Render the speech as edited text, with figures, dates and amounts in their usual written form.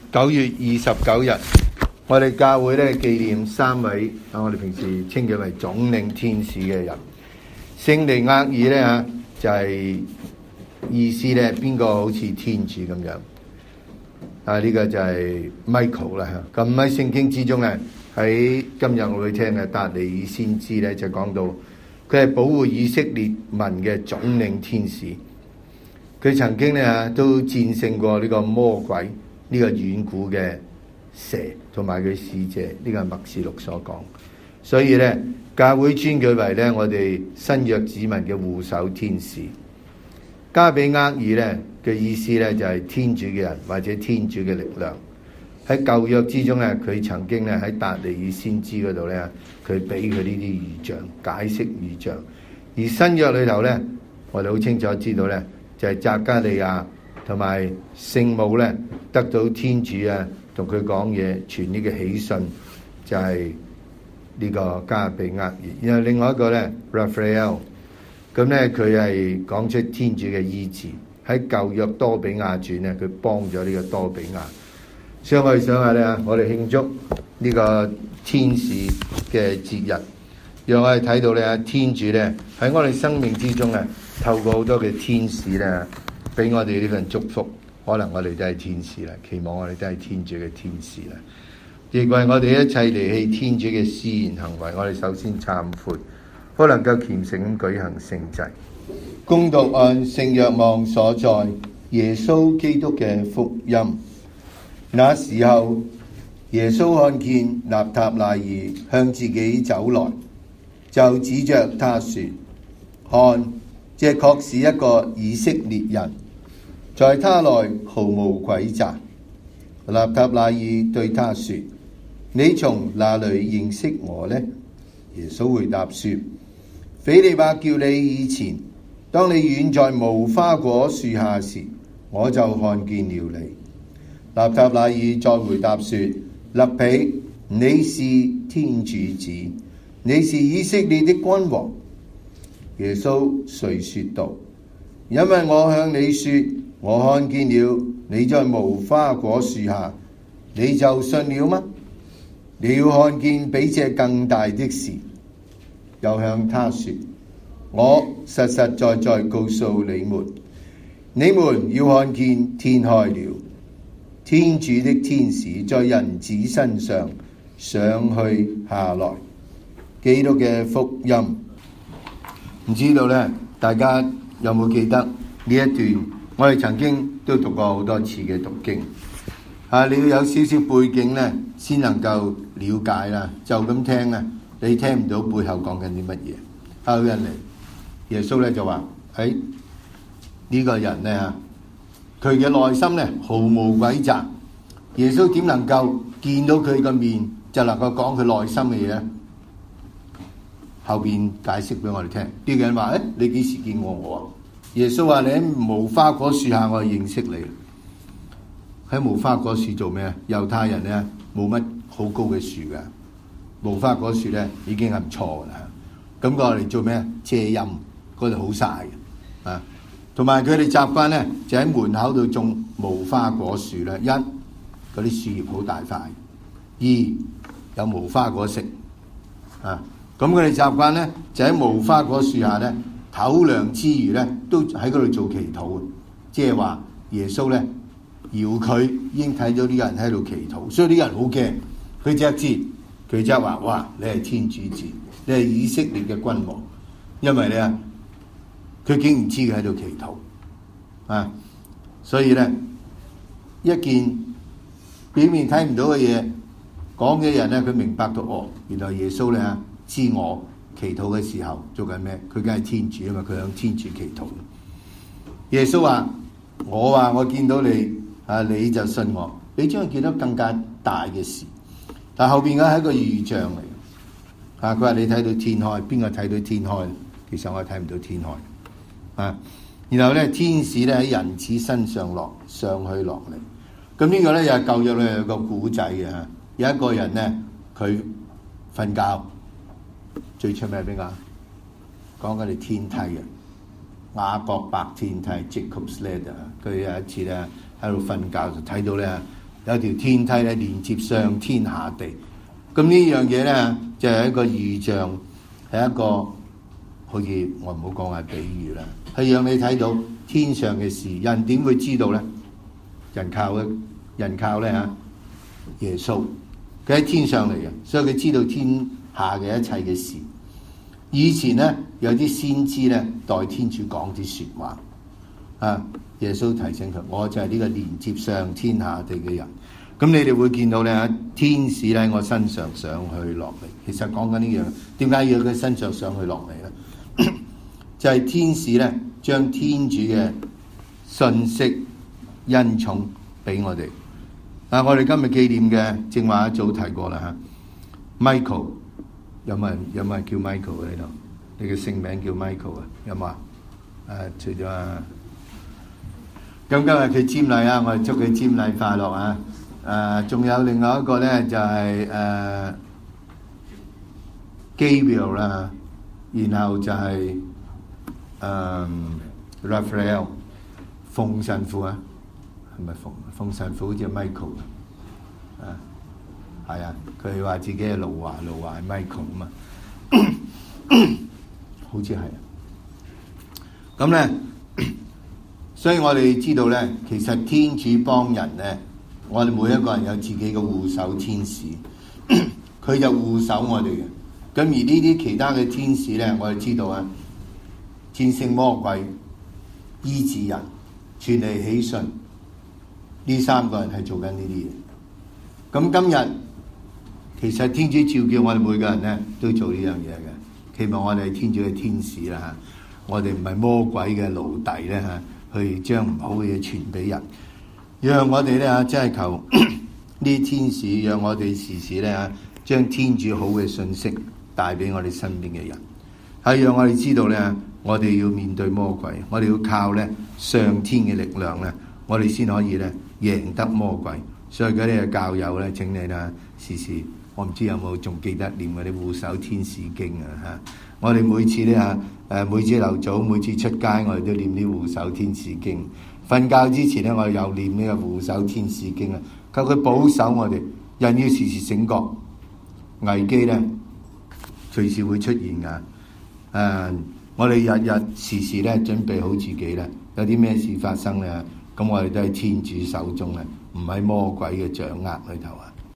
9月29日，我哋教會咧紀念3位我哋平時稱佢為總領天使嘅人。聖尼厄爾咧就係意思咧邊個好似天主咁樣。呢個就係 Michael 啦。咁喺聖經之中咧，喺今日我會聽嘅達尼爾先知咧就講到，佢係保護以色列民嘅總領天使。佢曾經咧都戰勝過呢個魔鬼，呢個遠古嘅蛇同埋佢使者，呢個係默示錄所講。所以咧，教會尊佢為咧我哋新約子民嘅護守天使。加比厄爾咧嘅意思咧就係天主嘅人或者天主嘅力量。喺舊約之中咧，佢曾經咧喺達尼爾先知嗰度咧，佢俾佢呢啲預象解釋預象。而新約裏頭咧，我哋好清楚知道咧，就係匝加利亞同埋聖母咧得到天主同佢講嘢，傳呢個喜訊，就係呢個加比厄爾。然後另外一個咧 Raphael， 咁咧佢係講出天主嘅醫治。喺舊約多比亞傳咧，佢幫咗呢個多比亞。所以我哋想下咧，我哋慶祝呢個天使嘅節日，讓我哋睇到咧天主咧喺我哋生命之中透過好多嘅天使咧，俾我哋呢份祝福。可能我哋都係天使啦，期望我哋都係天主嘅天使啦。亦為我哋一切離棄天主嘅思言行為，我哋首先懺悔，可能夠虔誠咁舉行聖祭。恭讀按聖若望所在耶穌基督嘅福音。那時候，耶穌看見納塔乃耳向自己走來，就指着他說：看，這確是一個以色列人，在他內毫無詭詐。納塔乃耳對他說：你從哪裏認識我呢？耶穌回答說：斐理伯叫你以前，當你遠在無花果樹下時，我就看見了你。納塔乃耳再回答說：辣彼，你是天主子，你是以色列的君王。耶穌遂說道：因為我向你說，我看見了你在無花果樹下，你就信了嗎？你要看見比這更大的事。又向他說：我實實在在告訴你們，你們要看見天開了，天主的天使在人子身上上去下來。基督嘅福音。唔知道咧，大家有冇記得呢一段？我哋曾經都讀過好多次嘅讀經。你要有少少背景咧，先能夠了解啦。就咁聽咧，你聽唔到背後講緊啲乜嘢。有人嚟，耶穌咧就話：呢個人咧佢嘅內心咧毫無詭詐。耶穌點能夠見到佢個面就能夠講佢內心嘅嘢咧？後邊解釋俾我哋聽。呢個人話：你幾時見過我啊？耶穌話：你喺無花果樹下，我認識你。喺無花果樹做咩？猶太人咧冇乜好高嘅樹㗎，無花果樹咧已經係唔錯㗎啦。咁我哋做咩？遮陰，嗰度好曬嘅。同埋佢哋習慣咧就喺門口度種無花果樹啦。一，嗰啲樹葉好大塊；二，有無花果食。咁佢哋習慣咧就喺無花果樹下咧唞涼之餘咧，都喺嗰度做祈禱。即係話耶穌咧搖佢已經睇到呢個人喺度祈禱，所以呢個人好驚。佢即刻知，佢即刻話：哇！你係天主子，你係以色列嘅君王。因為咧，佢竟然知佢喺度祈禱。所以咧一件表面睇唔到嘅嘢，講嘅人咧佢明白到原來耶穌咧知我祈禱嘅時候做緊咩？佢梗係天主啊嘛，佢向天主祈禱。耶穌話：我見到你你就信我，你將會見到更加大嘅事。但後邊嘅係一個預象嚟。佢話你睇到天開，邊個睇到天開？其實我睇唔到天開。然後咧天使咧喺人子身上上去落嚟。咁呢個咧又係舊約咧有個古仔嘅。有一個人咧佢瞓覺。最出名邊個？講緊你天梯嘅雅各伯天梯 Jacob's Ladder。佢有一次咧喺度瞓覺就睇到咧有條天梯咧連接上天下地。咁呢樣嘢咧就係一個預象，係一個好似我唔好講係比喻啦，係讓你睇到天上嘅事。人點會知道咧？人靠咧嚇耶穌，佢喺天上嚟嘅，所以佢知道天下嘅一切嘅事。以前咧有啲先知咧代天主講啲説話啊，耶穌提醒佢：我就係呢個連接上天下地嘅人。咁你哋會見到咧，天使喺我身上上去落嚟。其實講緊呢樣，點解要佢身上上去落嚟咧？就係天使咧將天主嘅信息恩寵俾我哋。我哋今日紀念嘅正話一早提過啦嚇。Michael 有冇人叫 Michael 喺度？你嘅姓名叫 Michael 啊？有冇啊？除咗咁今日佢瞻禮啊，我哋祝佢瞻禮快樂啊！仲有另外一個咧就係Gabriel 啦，然後就係Raphael 馮神父啊，係咪馮神父好似係 Michael 啊？係啊，佢話自己係路華係 Michael 啊嘛，好似係啊。咁咧，所以我哋知道咧，其實天主幫人咧。我哋每一個人有自己嘅護守天使，佢就護守我哋嘅。咁而呢啲其他嘅天使咧，我哋知道啊，戰勝魔鬼、醫治人、傳嚟喜訊，呢三個人係做緊呢啲嘢。咁今日其實天主召叫我哋每個人咧都做呢樣嘢嘅，希望我哋係天主嘅天使啦嚇，我哋唔係魔鬼嘅奴隸咧嚇，去將唔好嘅嘢傳俾人。讓我哋咧嚇，真係求呢啲天使，讓我哋時時咧嚇，將天主好嘅信息帶俾我哋身邊嘅人，係讓我哋知道咧，我哋要面對魔鬼，我哋要靠咧上天嘅力量咧，我哋先可以咧贏得魔鬼。所以嗰啲嘅教友咧，請你啦，時時我唔知有冇仲記得念嗰啲護守天使經啊嚇。我哋每次咧嚇每次留早，每次出街，我哋都念啲護守天使經。瞓覺之前咧，我哋又念呢個護守天使經啊，求佢保守我哋。人要時時醒覺，危機咧隨時會出現㗎。我哋日日時時咧準備好自己咧，有啲咩事發生咧，咁我哋都喺天主手中咧，唔喺魔鬼嘅掌握裏頭啊。